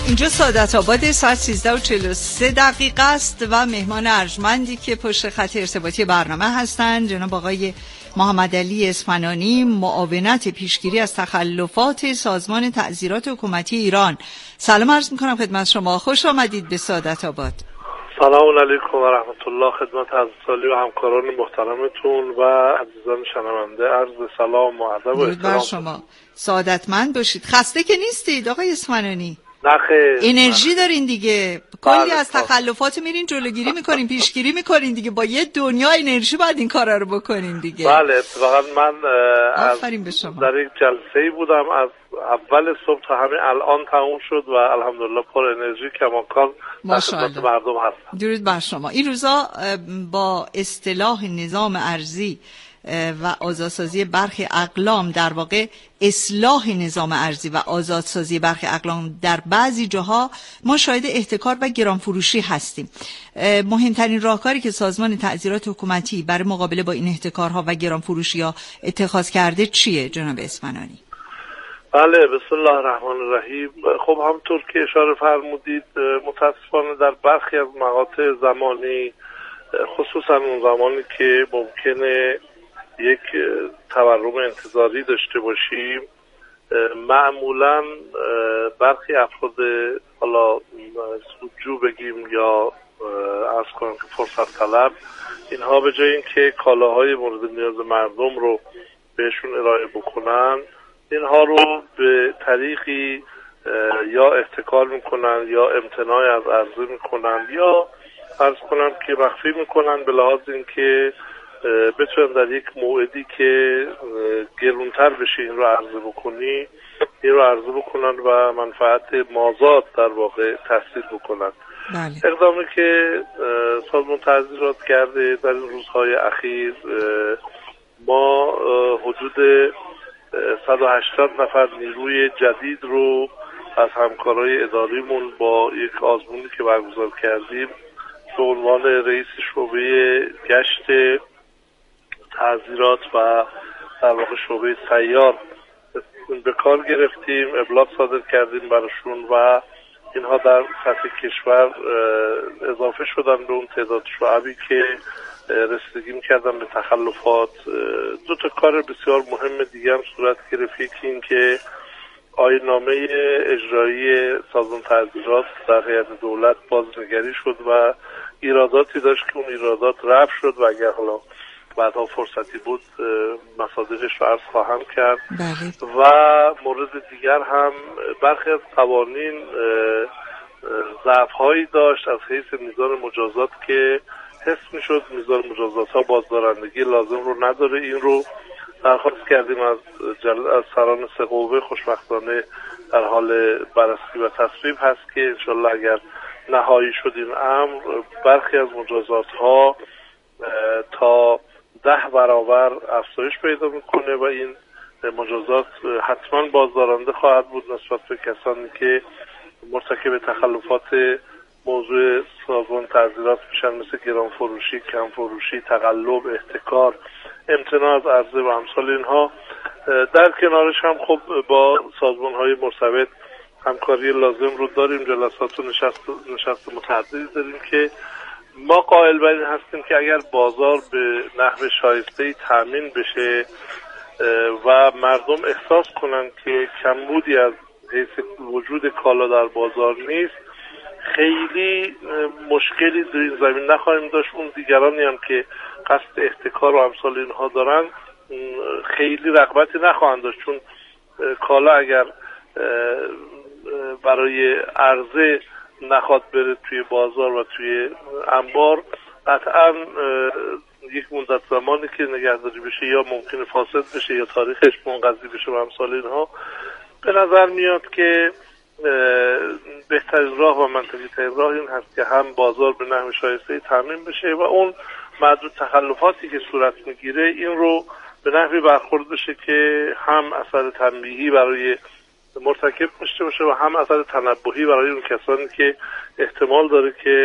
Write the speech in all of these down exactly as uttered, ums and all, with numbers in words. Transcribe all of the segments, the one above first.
اینجا سعادت آباد، ساعت سیزده و چهل و سه دقیقه است و مهمان ارجمندی که پشت خط ارتباطی برنامه هستند جناب آقای محمد علی اصفهانی، معاونت پیشگیری از تخلفات سازمان تعزیرات حکومتی ایران. سلام عرض میکنم خدمت شما، خوش آمدید به سعادت آباد. سلام علیکم و رحمت الله خدمت حضرت و همکاران محترمتون و عزیزان شنونده. عرض سلام و ادب و احترام بر شما. سعادتمند باشید. خسته که نیستید آقای اصفهانی؟ نه خیر، انرژی دارین دیگه، کلی از تخلفات میرین جلوگیری میکنین، پیشگیری میکنین دیگه، با یه دنیا انرژی باید این کارا رو بکنین دیگه. بله، اتفاقا من آفرین به شما. در یک جلسه‌ای بودم از اول صبح تا همین الان تموم شد و الحمدلله پر انرژی کماکان در خدمت مردم هستم. درود بر شما. این روزا با اصطلاح نظام ارضی و آزادسازی برخی اقلام، در واقع اصلاح نظام ارضی و آزادسازی برخی اقلام، در بعضی جاها ما شاهد احتکار و گرانفروشی هستیم. مهمترین راهکاری که سازمان تعزیرات حکومتی برای مقابله با این احتکارها و گرانفروشی‌ها اتخاذ کرده چیه جناب اصفهانی؟ بله، بسم الله الرحمن الرحیم. خب همونطور که اشاره فرمودید، متاسفانه در برخی از مقاطع زمانی، خصوصا اون زمانی که ممکنه یک تورم انتظاری داشته باشیم، معمولا برخی افراد حالا سودجو بگیم یا عرض کنم که فرصت طلب، اینها به جای اینکه کالاهای مورد نیاز مردم رو بهشون ارائه بکنن، اینها رو به طریقی یا احتکار میکنن یا امتناع از عرضه میکنن یا عرض کنم که مخفی میکنن به لحاظ اینکه بتونن در یک موعدی که گرونتر بشه این رو عرضه بکنی این رو عرضه بکنن و منفعت مازاد در واقع تحصیل بکنن. بله. اقدامی که سازمان تعزیرات کرده در این روزهای اخیر، ما حدود صد و هشتاد نفر نیروی جدید رو از همکارای اداریمون با یک آزمونی که برگزار کردیم به عنوان رئیس شعبه گشت تعزیرات و در واقع شعبه سیار به کار گرفتیم، ابلاغ صادر کردیم براشون و اینها در سطح کشور اضافه شدن به اون تعداد شعبی که رسیدگی می‌کردن به تخلفات. دو تا کار بسیار مهم دیگه هم صورت گرفت. یکی این که آیین‌نامه اجرایی سازمان تعزیرات در هیئت دولت بازنگری شد و ایراداتی داشت که اون ایرادات رفع شد و اگر حالا بعدها فرصتی بود مصادیقش رو عرض خواهم کرد. بله. و مورد دیگر هم برخی از قوانین ضعف‌هایی داشت از حیث میزان مجازات که حس میشد میزان مجازات ها بازدارندگی لازم رو نداره. این رو درخواست کردیم از جل... از سران سه قوه. خوشبختانه در حال بررسی و تصویب هست که انشالله اگر نهایی شد این امر، برخی از مجازات ها تا ده برابر افزایش پیدا میکنه و این مجازات حتما بازدارنده خواهد بود نسبت به کسانی که مرتکب تخلفات موضوع سازمان تعزیرات میشن، مثل گران فروشی، کم فروشی، تقلب، احتکار، امتناع از عرضه و امثال اینها. در کنارش هم خب با سازمان های مرتبط همکاری لازم رو داریم، جلسات و نشست, نشست متعددی داریم که ما قائل بر این هستیم که اگر بازار به نحو شایسته‌ای تامین بشه و مردم احساس کنن که کمبودی از حیث وجود کالا در بازار نیست، خیلی مشکلی در این زمین نخواهیم داشت. اون دیگرانی هم که قصد احتکار و امثال اینها دارن خیلی رغبتی نخواهند داشت، چون کالا اگر برای عرضه نخواد بره توی بازار و توی انبار، قطعا یک مدت زمانی که نگهداری بشه یا ممکنه فاسد بشه یا تاریخش منقضی بشه و امثال اینها، به نظر میاد که بهترین راه و منطقی ترین راه این هست که هم بازار به نحو شایسته تامین بشه و اون معدود تخلفاتی که صورت میگیره این رو به نحوی برخورد بشه که هم اثر تنبیهی برای مرتکب داشته باشه و هم اثر تنبهی برای اون کسانی که احتمال داره که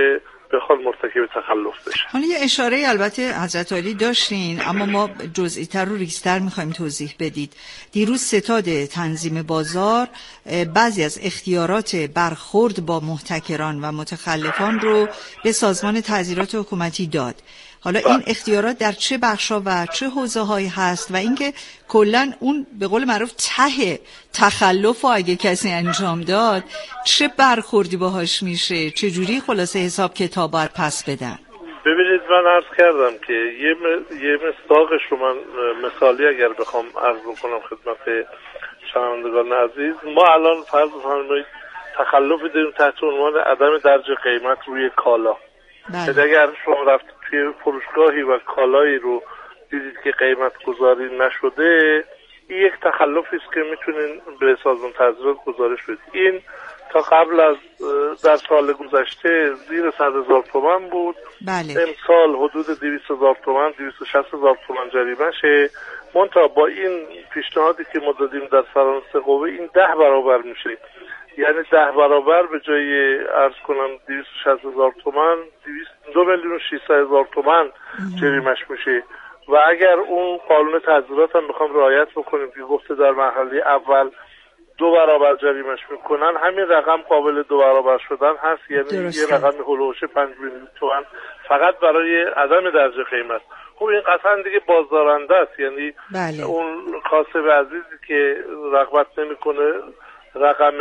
بخوان مرتکب تخلف بشن. حالا یه اشاره البته حضرت علی داشتین، اما ما جزئی تر و ریزتر میخوایم توضیح بدید. دیروز ستاد تنظیم بازار بعضی از اختیارات برخورد با محتکران و متخلفان رو به سازمان تعزیرات حکومتی داد. حالا این اختیارات در چه بخشا و چه حوزه‌هایی هست و اینکه کلاً اون به قول معروف ته تخلف رو اگه کسی انجام داد چه برخوردی باهاش میشه، چه جوری خلاصه حساب کتاب باید پس بدن؟ ببینید من عرض کردم که یه م... یه مصداقش رو من مثالی اگر بخوام عرض بکنم خدمت شنوندگان عزیز، ما الان فرض بفرمایید تخلف داریم تحت عنوان عدم درج قیمت روی کالا. بله. اگر شما رفتید توی فروشگاهی و کالایی رو دیدید که قیمت گذاری نشده، این یک تخلفی است که میتونین به سازمان تعزیرات گزارش بدید. این تا قبل از در سال گذشته زیر صد هزار تومان بود. بله. امسال حدود دویست هزار تومان، دویست و شصت هزار تومان جریمه شه. منتها با این پیشنهادی که ما دادیم در سران سه قوه این ده برابر میشه، یعنی ده برابر به جای عرض کنم دویست و شصت هزار تومان دو میلیون و ششصد هزار تومان جریمش میشه. و اگر اون قانون تعزیرات هم بخوام رعایت بکنیم که گفته در مرحله اول دو برابر جریمش میکنن، همین رقم قابل دو برابر شدن هست، یعنی درسته. یه رقم هولوش پنج میلیون تومان فقط برای عدم درجه قیمت. خب این قطعا دیگه بازدارنده است، یعنی بله. اون کاسب عزیزی که رغبت نمیکنه رقم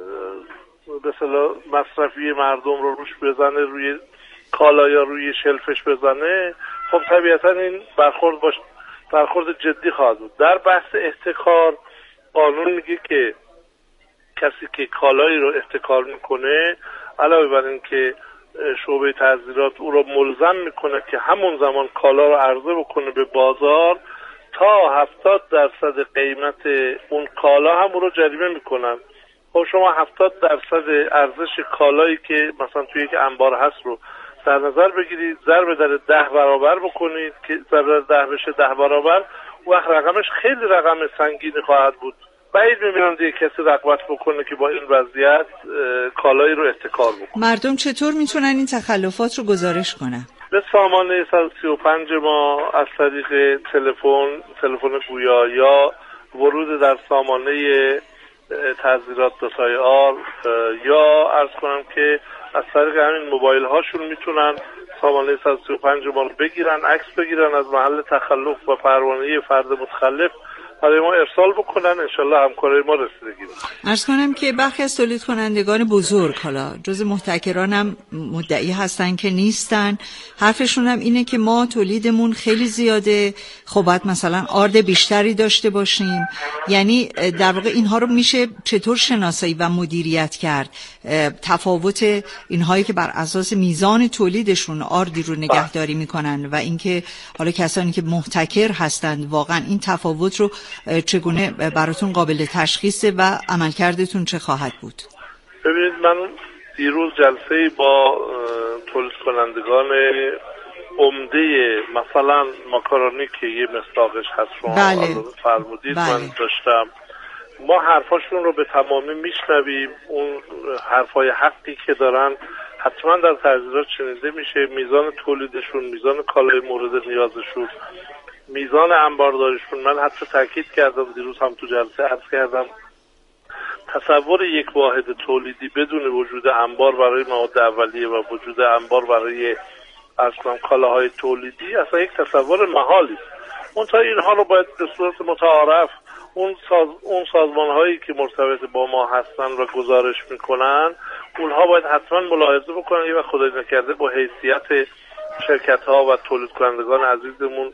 به اصطلاح مصرفی مردم رو روش بزنه، روی کالا یا روی شلفش بزنه، خب طبیعتا این برخورد باش برخورد جدی خواهد بود. در بحث احتکار قانون میگه که کسی که کالایی رو احتکار میکنه علاوه بر این که شعبه تعزیرات او رو ملزم میکنه که همون زمان کالا رو عرضه بکنه به بازار، تا هفتاد درصد قیمت اون کالا هم او رو جریمه میکنن. خب شما هفتاد درصد ارزش کالایی که مثلا توی یک انبار هست رو در نظر بگیرید، ضرب در ده برابر بکنید که ضرب در ده بشه ده برابر، وقت رقمش خیلی رقم سنگینی خواهد بود. بعید می‌بینم دیگه کسی رغبت بکنه که با این وضعیت کالایی رو احتکار بکنه. مردم چطور میتونن این تخلفات رو گزارش کنن؟ به سامانه صد و سی و پنج ما از طریق تلفن، تلفن گویا یا ورود در سامانه تعزیرات دو آر یا عرض کنم که از طریق همین موبایل هاشون میتونن سامانه صد و سی و پنج ما رو بگیرن، عکس بگیرن از محل تخلف و پروانه فرد متخلف برای ما ارسال بکنن، انشالله همکاری ما رسیدگی می‌کنه. عرض کنم که برخی از تولید کنندگان بزرگ حالا جز محتکران هم مدعی هستن که نیستن، حرفشون هم اینه که ما تولیدمون خیلی زیاده، خب باید مثلا آرد بیشتری داشته باشیم. یعنی در واقع اینها رو میشه چطور شناسایی و مدیریت کرد؟ تفاوت اینهایی که بر اساس میزان تولیدشون آردی رو نگهداری میکنن و اینکه حالا کسانی که محتکر هستند واقعا این تفاوت رو چگونه براتون قابل تشخیصه و عملکردتون چه خواهد بود؟ ببینید من دیروز جلسه با تولید کنندگان عمده مثلا ماکارونی که یه مصداقش هست شما بله. فرمودید بله. من داشتم، ما حرفاشون رو به تمامی میشنویم، اون حرفای حقی که دارن حتما در تعزیرات شنیده میشه، میزان تولیدشون، میزان کالای مورد نیازشون، میزان انبارداریشون. من حتی تاکید کردم دیروز هم تو جلسه عرض کردم تصور یک واحد تولیدی بدون وجود انبار برای مواد اولیه و وجود انبار برای عرض کنم کالاهای تولیدی اصلا یک تصور محالی است. منتها اینها رو باید به صورت متعارف اون ساز اون سازمان هایی که مرتبط با ما هستن و گزارش میکنن اونها باید حتما ملاحظه بکنن و خدای نکرده با حیثیت شرکت ها و تولید کنندگان عزیزمون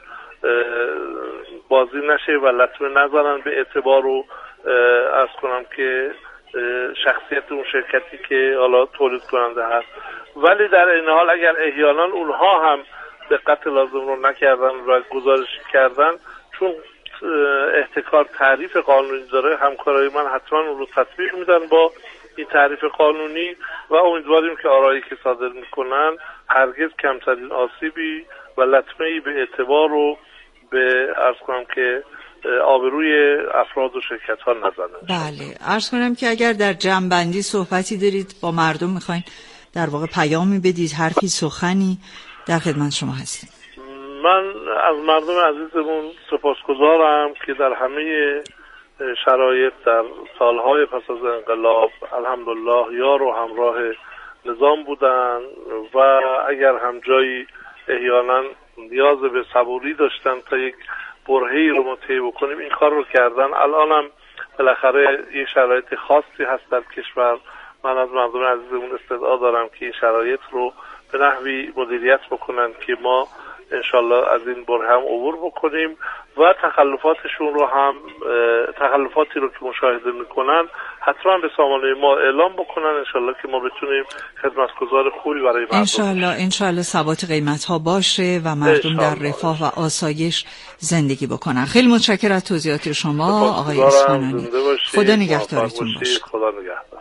بازی نشه و لطمه نزنن به اعتبار و عرض کنم که شخصیت اون شرکتی که حالا تولید کننده هست. ولی در این حال اگر احیانا اونها هم دقت لازم رو نکردن و گزارش کردن، چون احتکار تعریف قانونی داره، همکارای من حتما اون رو تطبیق میدن با این تعریف قانونی و امیدواریم که آرایی که صادر میکنن هرگز کمترین آسیبی و لطمه‌ای به اعتبار و به عرض کنم که آبروی افراد و شرکت ها نزنن. بله، عرض کنم که اگر در جمع‌بندی صحبتی دارید با مردم میخواین در واقع پیامی بدید، حرفی، سخنی، در خدمت شما هستیم. من از مردم عزیزمون سپاسگزارم که در همه شرایط در سالهای پس از انقلاب الحمدلله یار و همراه نظام بودن و اگر هم جایی احیانا نیاز به صبوری داشتن تا یک برهه‌ای رو ما طی بکنیم این کار رو کردن. الانم بالاخره یه شرایط خاصی هست در کشور. من از مردم عزیزمون استدعا دارم که این شرایط رو به نحوی مدیریت بکنن که ما انشالله از این بره هم عبور بکنیم و تخلفاتشون رو هم تخلفاتی رو که مشاهده میکنن حتما به سامانه ما اعلام بکنن انشالله که ما بتونیم خدمتگزار خوبی برای مردم انشالله انشالله ثبات قیمت ها باشه و مردم در رفاه و آسایش زندگی بکنن. خیلی متشکرم از توضیحات شما آقای اصفهانی. خدا نگهدارتون باشه. خدا نگهدار.